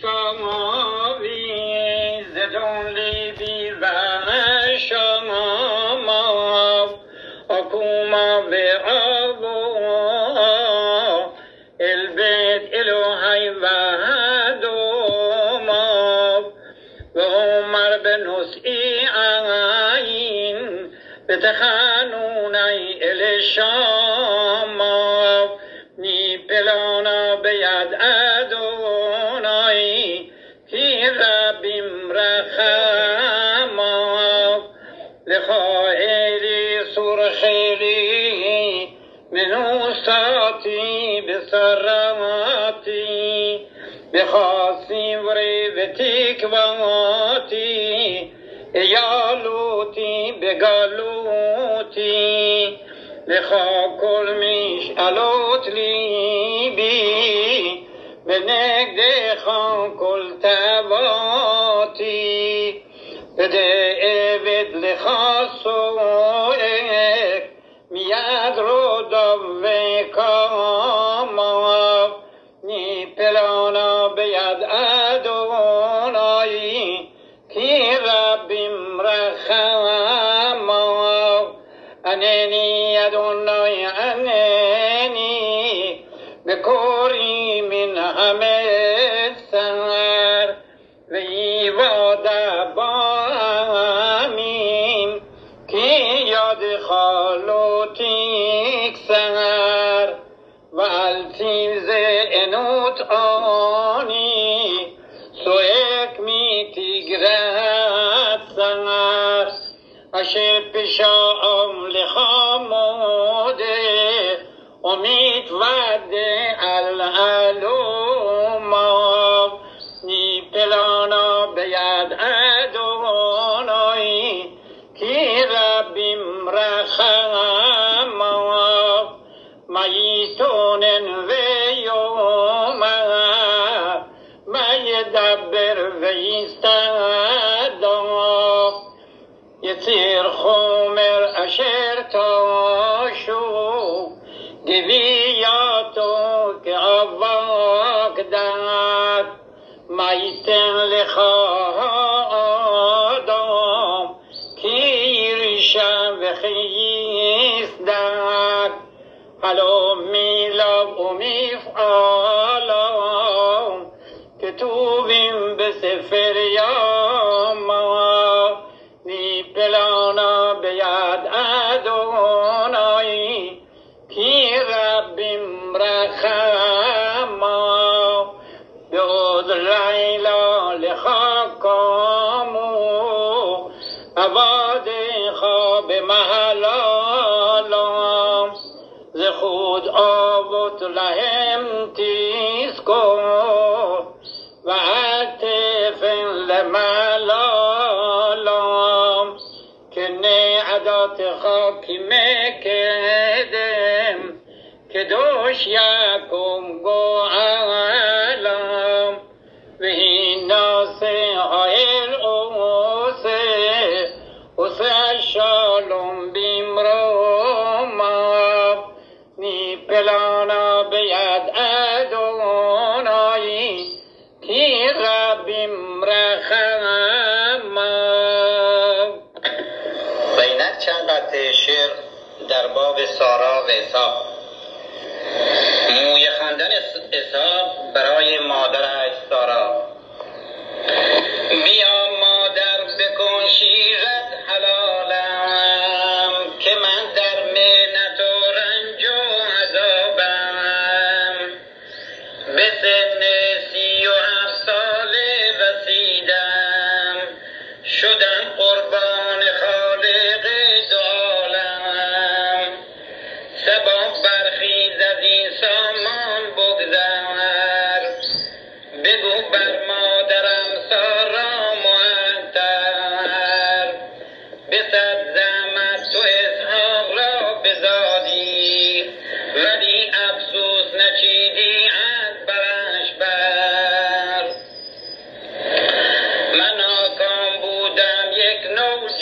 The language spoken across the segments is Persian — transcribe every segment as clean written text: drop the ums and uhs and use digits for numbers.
شماوی زدون لیبی و شما حکومه به آبو البيت إلهي وهدوما وعمر بن عين بتخانوني إلى الشام ني بلانا بيد أدوني في رب مرخما لخائري سرخيري من وسطي بسراتي بخاصي وريبتك واتي يالوتي بقالوتي لخا كل مش ألوت لي بي بنك دخان كل تباتي بده ابد لخاصوك میاد رو دوه کاما نی پلانا بیاد ادونایی کی ربیم رخما اننی ادونای اننی بکوری من همه سر وی واده بامیم کی یاد خالوتیک سر و التیز انوت آنی سویک می تیگرد سر اشر پیشا امل خاموده امید وده الالوما نی پلانا بید ادونایی کی ربیم رخما مایتونن ویوما مایدبر ویستدا یتیر خومر اشر تاشو دویاتو که آواک داد مایتن لخادام کیرشم و خیستد حالا میلاب و میفعالام که تو بیم به سفر یاما نی پلانا بیاد ادونایی کی ربیم رخما بیاد لیلا لخاکامو عباد خواب محلالام ز خود آبت لهم تیز کن و عطف لملالام که نعدات خاکی مکدم که دوش یکم گو علام و این ناسه های اوسه شالم بیمروما نی پلانا بید ادونایی کی ربیم رخما. و اینک چند قطعه شعر در باب سارا و عیسی. موی خندن عیسی برای مادرش سارا. بیا مادر بکن شیرت حلالم که من در محنت و رنج و عذابم به سن 37 ساله رسیدم شدم قربان خالق دو عالم سبا برخیز از این سامان بگذر بگو بر مادرم سارا معطر به صد زحمت تو اسحاق را بزادی ولی افسوس نچیدی از برش بر من ناکام بودم یک نوع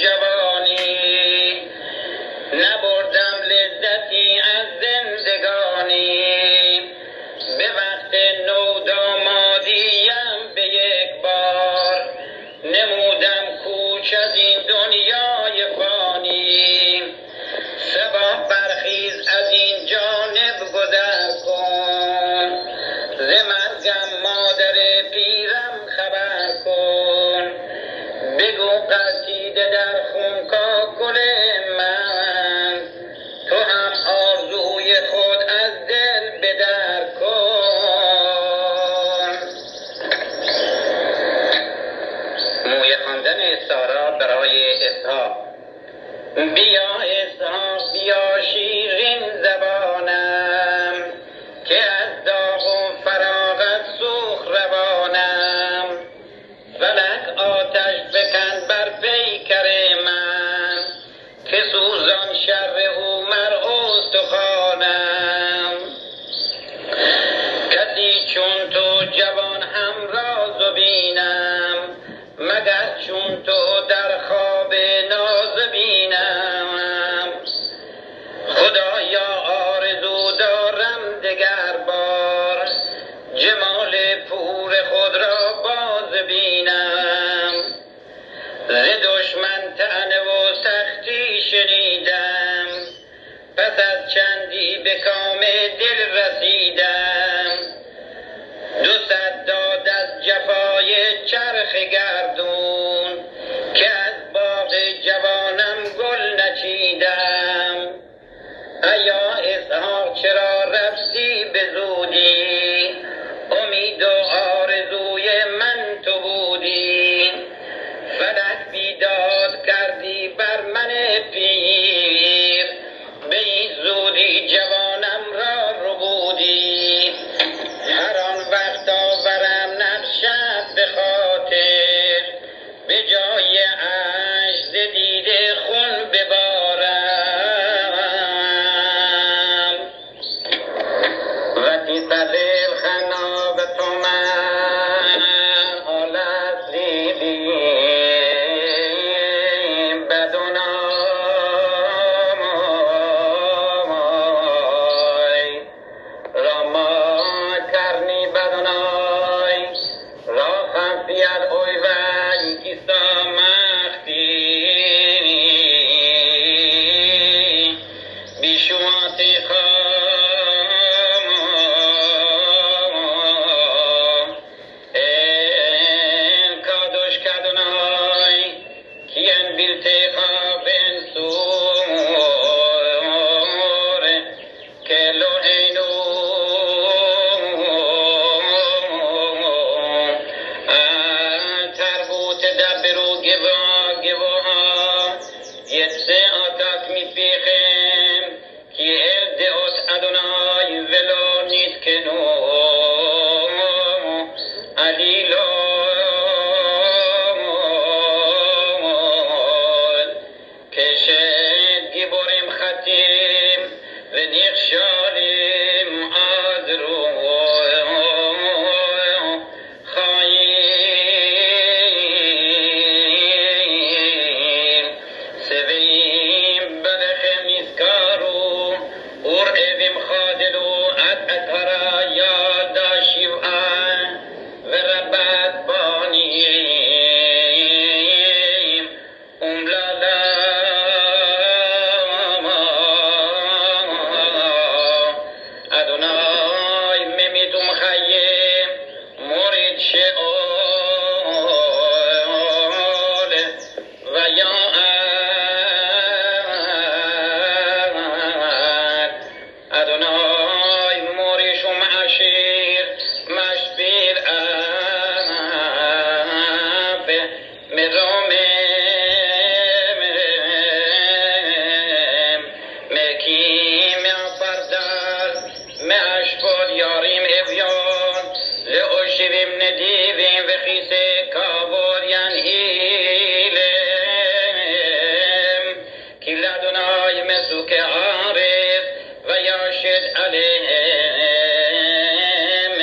گویم مادر پیرم خبر کن، بگو قصیده در خون کاکل من، تو هم آرزوی خود از دل بدر کن. موی خواندن سارا برای اسحاق. بیا اسحاق بیا شیرین زبانم، که از داغ و فراغت سوخت روانم. فلک آتش بکن بر پیکر من، که سوزان شر او مر استخوانم. کسی چون تو جوان همراز و بینم، مگر چون تو در خواب ناز بینم. خدایا آرزو دارم دگر بار، جمال پور خود را باز بینم. ز دشمن طعنه و سختی شنیدم، پس از چندی به کام دل رسیدم. 200 داد از جفای چرخ گردون، که از باغ جوانم گل نچیدم. ایا اسحاق چرا رفتی به زودی، امید و آرزوی من تو بودی. فلک بیداد کردی بر من پیر، به این زودی جوانم را ربودی. هر آن وقت آورم نقشت به خاطر، به جای اشک ز دیده خون ببارم. وقتی سر الخنا به تو من حالت دیدیم، بدونای راما کرنی بدونای را خفیت اوی وی کسا مختی بیشواتی خام این کادوش کدونای کین بیلتی خوابین سور کلو اینو تربوت دبرو گوا یتسه آتاک میتبیخم کی ال دیوت ادونای ولو نیت کنو علیلو کشت گیبوریم خطیم و نیخشالیم آزرو خاییم سویم بلخم اسکارو اور اویم خادلو اد اترا یاد داشیو و ربت بانیم املالا ادونای ممیتم خیم مورد شئال و یا ادونای موریشم عشیر مشبیر اب مرامم مکیم افردر مشفاد یاریم اویان لعشریم ندیویم و خیسه کابورین هیلم کی لدنای مسوک عارف و یاشد علیم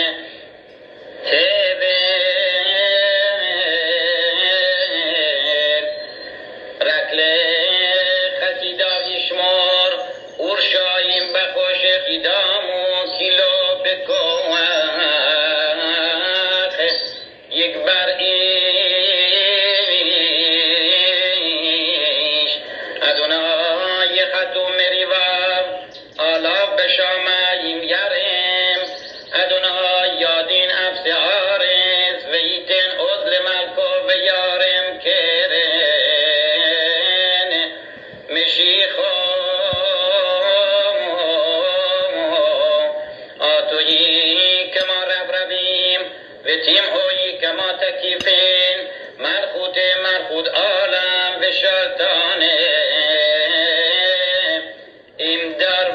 تبل رکل خسیدار یشمار ورشایم بخوش خیدامو کیلو بکوخ یک بر ایش ادونای خطو مریوام آلا بشامایم یرم ادونای یادین افس تیم هایی کما تکیفین مرخود عالم به شلطانه ایم در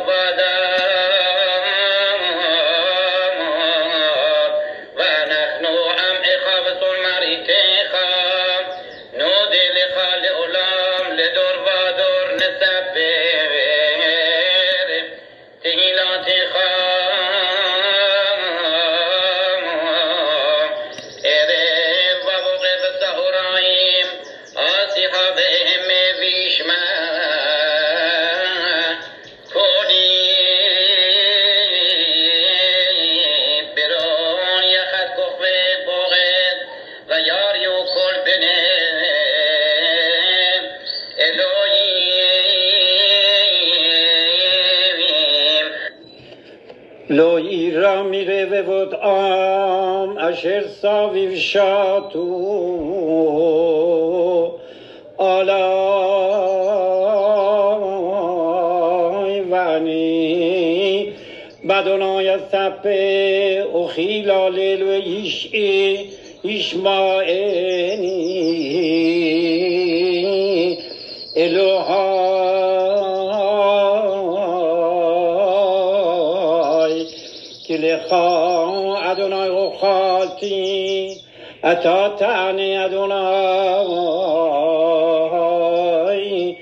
و نحنو ام اخابت المریت خام نو دل خال علام لدور و دور نسبر تهیلات خام اره و بغض سهرائیم آسیحاب اهم ویشمن کنی برون یخد کخوه بغض و یاری و کل بنه الوهیم لوی را میره و بود آم اشر ساویو شاتو آلای وانی بدونای سپه و خیلال ایش ایشمائنی الوهای کلخا ادونای و خالتی اتا تعنی ادونای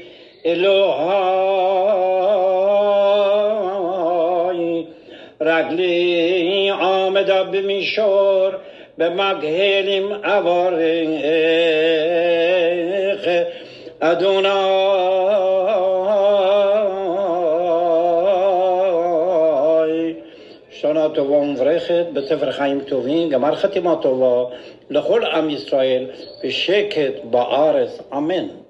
الوهای رگلی آمده بمیشور به مگهلیم اوارخ ادونای شنا توام ورخت به سفر خیم توین گمر ختیما تووا لخول ام اسرائیل به شکت با آرس آمین.